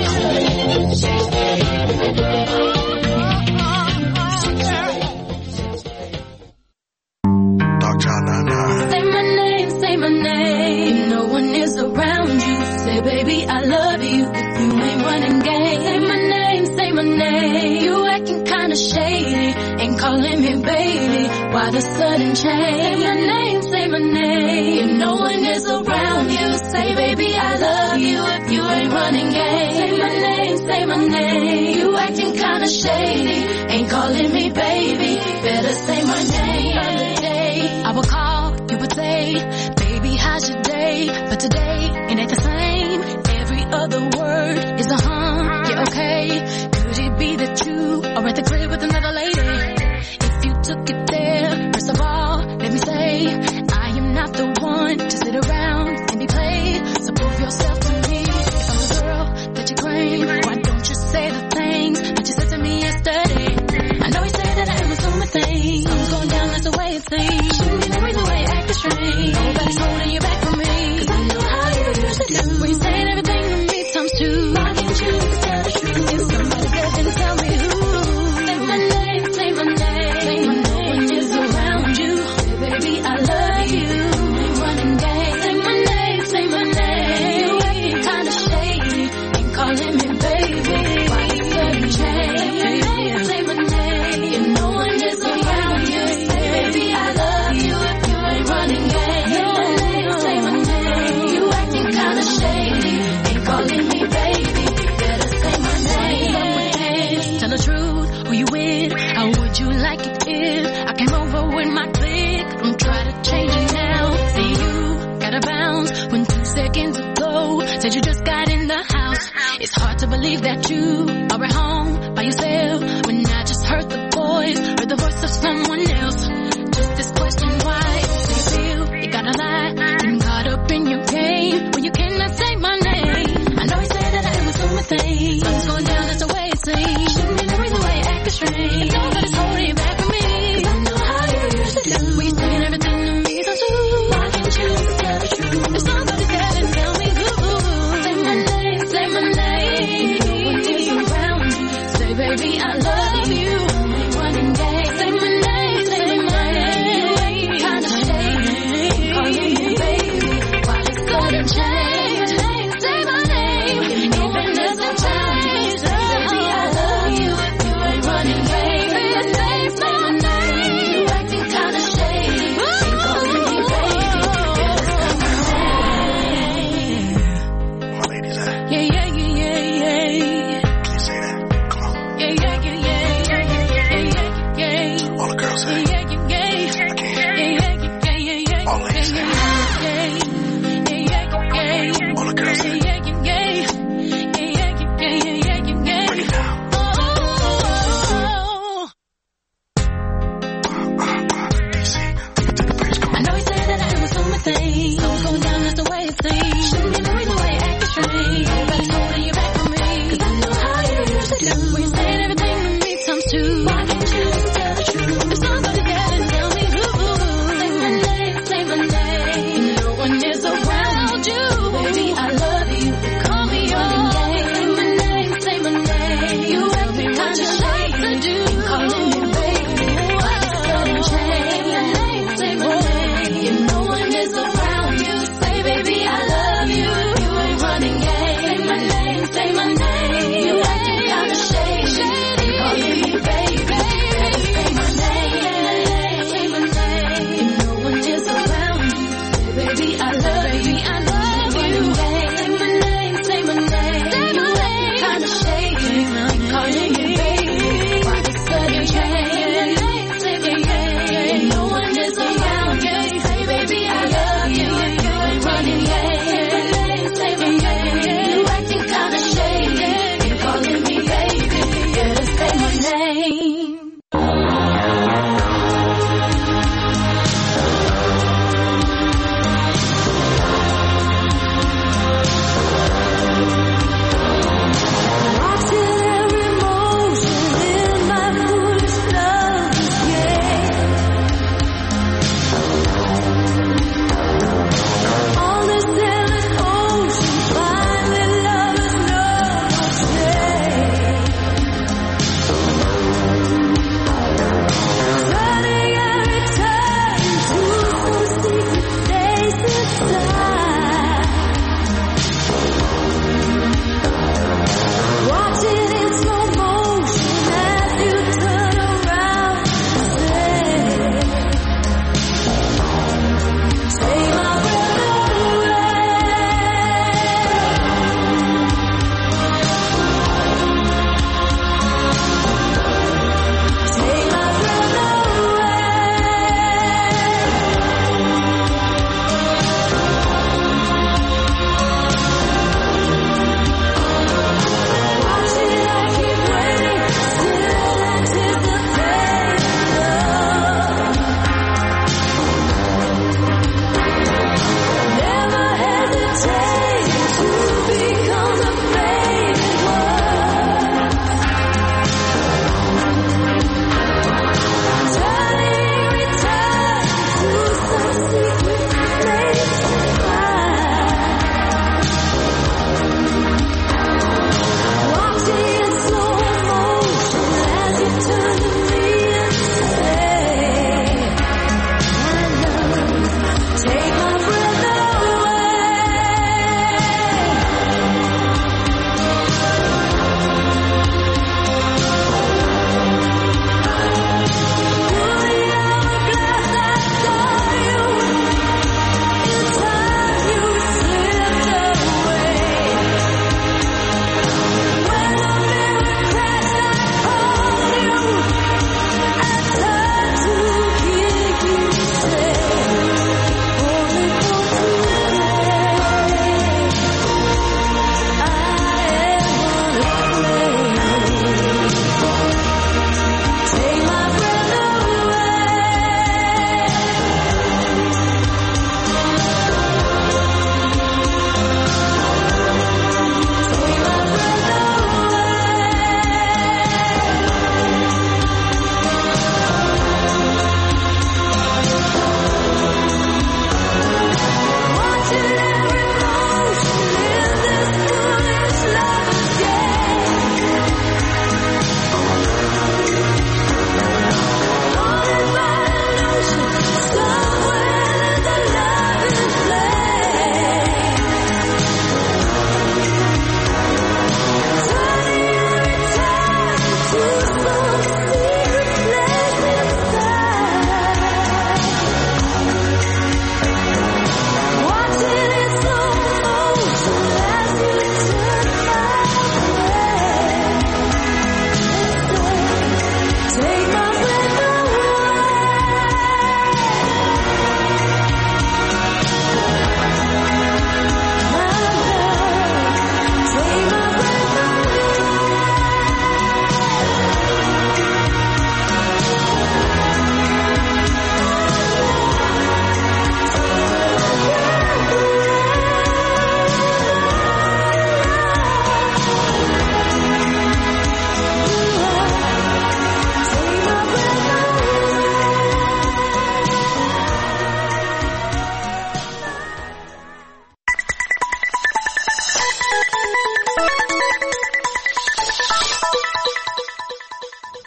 Speaker 19: Say my name, say my name. No one is around you. Say, baby, I love you. You ain't running game. Say my name, say my name. You acting kinda shady. Ain't calling me baby. Why the sudden change? Say my name, say my name. No one is around you. Say, baby, I love you. If you ain't running game. Say my name, say my name. You acting kinda shady. Ain't calling me baby. Better say my name. Other day, I would call, you would say, baby, how's your day? But today, it ain't the same. Every other word is a huh, yeah, okay. Could it be that you are at the crib with another lady? If you took it there, first of all, let me say, I am not the one to sit around and be played. So prove yourself to me. If I'm the girl that you claim, why don't you say it seems. Shouldn't be the reason why you acting strange. Nobody's holding you back from me. Cause I know how you used to do. When you saying everything to me times two. Why can't you just tell the truth? If somebody said, then tell me who. Say my name, say my name. Say my name is around you. Baby, I love you. Ain't running game. Say my name, say my name. You acting kinda shady. Ain't calling me baby. Why you sudden change? Say my name. If no one is around you, say baby, I love you. If you ain't running game. Say my name, say my name. You acting kinda shady. Ain't calling me baby. Better say my name. Tell the truth, who you with? How would you like it if I came over with my clique? Don't try to change it now. See you gotta bounce when two seconds ago said you just got in the house. It's hard to believe that you are at home by yourself when I just heard the voice, heard the voice of someone else. Just this question, why do you feel you gotta lie? Getting caught up in your game when you cannot say my name. I know you said that I am assuming things. Something's going down, that's the way it seems. Shouldn't be the reason why you acting strange. Nobody's holding you back from me. Cause I know how you used to do. When you saying everything to me, so too. Why can't you just tell the truth? If somebody said it, tell me who. Say my name, say my name. No one is around you. Say baby, I love you. Ain't running game. Say my name, say my name. You ain't kinda shady. Calling me baby. Why it's sudden change? Say my name. Even there's a change. Baby, I love you. You ain't running game. Say my name. You acting kinda shady. Calling me baby. Better say my name.
Speaker 18: My ladies at?
Speaker 19: Yeah, yeah, yeah, yeah, yeah.
Speaker 18: Can you say that? Come on.
Speaker 19: Yeah, yeah, yeah, yeah, yeah, yeah, yeah, yeah.
Speaker 18: All the girls say
Speaker 19: Yeah, yeah, yeah, yeah.
Speaker 18: I can't.
Speaker 19: Yeah, yeah, yeah, yeah, yeah.
Speaker 18: All ladies say
Speaker 19: Yeah, yeah, yeah, yeah.
Speaker 18: All the girls say
Speaker 19: Yeah, yeah, yeah. Yeah, yeah, yeah, yeah, yeah, yeah.
Speaker 18: break it down.
Speaker 19: Oh.
Speaker 18: You see, take it to the bridge. Come
Speaker 19: I
Speaker 18: on.
Speaker 19: know you said that I am assuming things. Something's going down, that's the way it seems. Shouldn't be the reason why you acting strange. Nobody's holding you back from me. Cause I know how you used to do. When you saying everything to me times two. Why can't you just tell the truth? If somebody said it, tell me who. Say my name, say my name. No one is around you. Baby, I love you. Call me on. Say my name, say my name. You acting kinda shady. Calling me baby. Why you sudden change? Say my name. If no one is around you, say baby, I love you. You ain't running game. Say my name, say my name. You acting kinda shady. Calling me baby. Say my name, say my name. If no one is around you, say baby, I love you. I love you. Say my name, say my name. You acting kinda shady. Calling me baby. Why the sudden change? Say my name. If no one is around you, say baby, I love you. You ain't running game. Say my name, say my name. You acting kinda shady.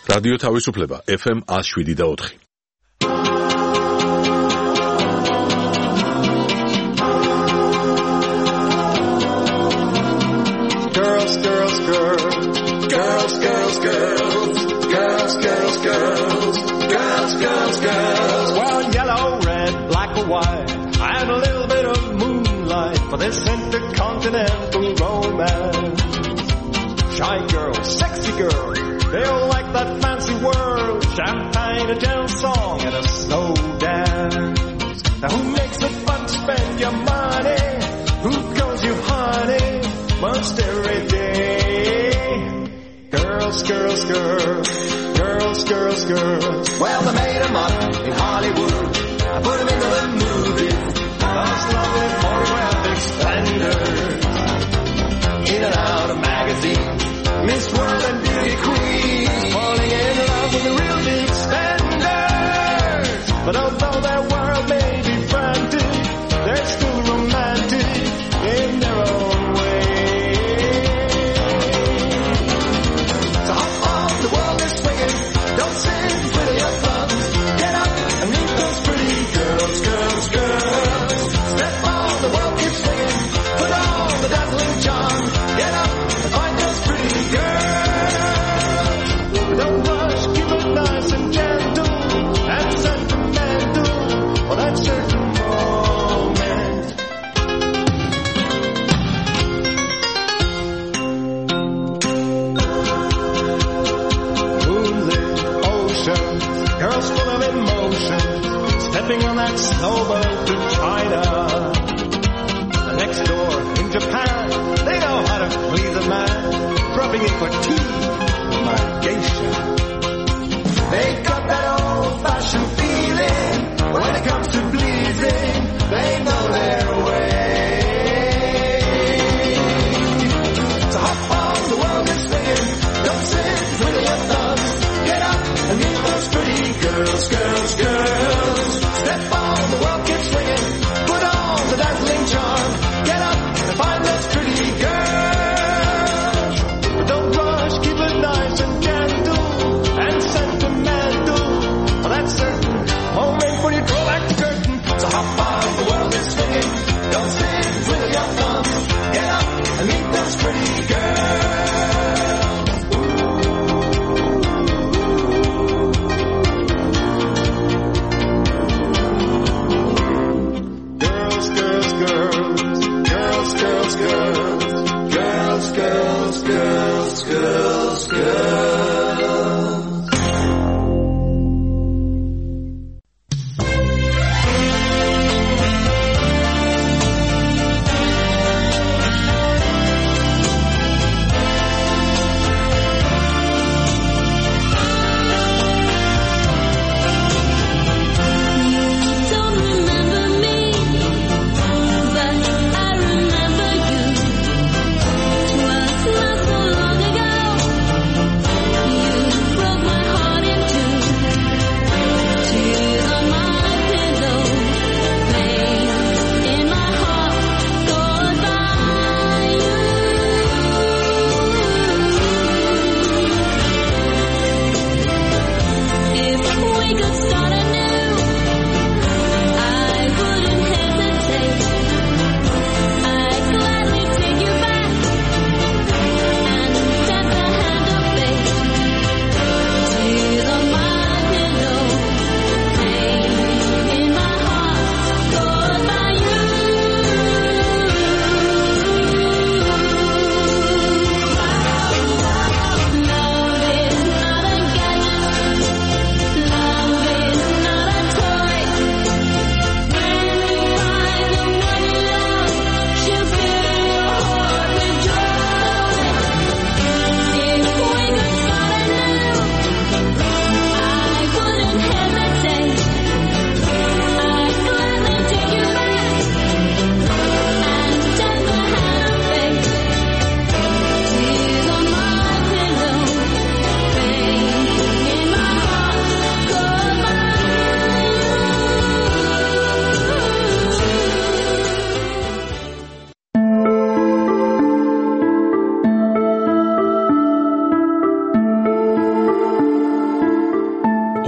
Speaker 1: რადიო თავისუფლება ეფ ემ one oh seven და four.
Speaker 18: Girls, girls, girls, girls, girls, girls, girls, girls, girls, girls, girls, girls.
Speaker 20: Well, yellow, red, black or white, and a little bit of moonlight for this intercontinental romance. Shy girl, sexy girl, they all like that fancy world. Champagne, a gentle song, and a slow dance. Now who makes it fun to spend your money? Who calls you honey most every day? Girls, girls, girls, girls, girls, girls.
Speaker 18: Well, they made 'em up in Hollywood. I put 'em into the movies.
Speaker 20: Those lovely photographic splendors.
Speaker 18: In and out of magazines. Miss World and beauty queens. Falling in love with the real big spenders.
Speaker 20: But although their world may be frantic, they're still romantic in their own way.
Speaker 18: So hop on, the world is swinging. Don't sit with your thumbs. Get up and meet those pretty girls, girls, girls. Step on, the world keeps swinging. Put on the dazzling charm. Get up and find those pretty girls.
Speaker 20: Don't rush, keep it nice and gentle and sentimental for that certain moment. Moonlit oceans, girls full of emotion, stepping on that snowboat to China. Next door in Japan, they know how to please a man, dropping in for tea, my geisha.
Speaker 18: They got that old-fashioned feeling. When it comes to pleasing, they know their way. So hop on, the world is swinging. Don't sit with your thumbs. Get up and meet those pretty girls, girls, girls. Step on, the world keeps swinging. Put on the dazzling charm. Get up and find those pretty girls.
Speaker 20: But don't rush, keep it nice and gentle and sentimental for that certain moment when you draw back the curtain.
Speaker 18: So hop on, the world is swinging. Don't sit with your thumbs. Get up and meet those pretty girls.
Speaker 20: Girls, girls, girls, girls, girls, girls,
Speaker 18: Girls, girls, girls, girls, girls.
Speaker 19: Don't remember me, but I remember you. 'Twas not so long ago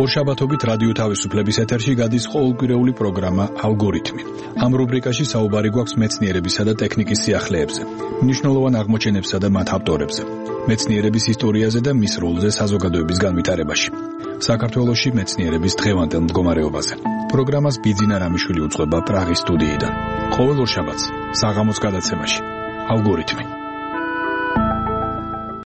Speaker 21: ორშაბათობით რადიო თავისუფლების ეთერში გადის ყოველკვირეული პროგრამა ალგორითმი. ამ რუბრიკაში საუბარი გვაქვს მეცნიერებისა და ტექნიკის სიახლეებზე, მნიშვნელოვან აღმოჩენებსა და მათ ავტორებზე, მეცნიერების ისტორიაზე და მის როლზე საზოგადოების განვითარებაში. საქართველოში მეცნიერების დღევანდელ მდგომარეობაზე. პროგრამას ბიძინა რამიშვილი უწყება პრაღის სტუდიიდან. ყოველ ორშაბათს საღამოს გადაცემაში ალგორითმი.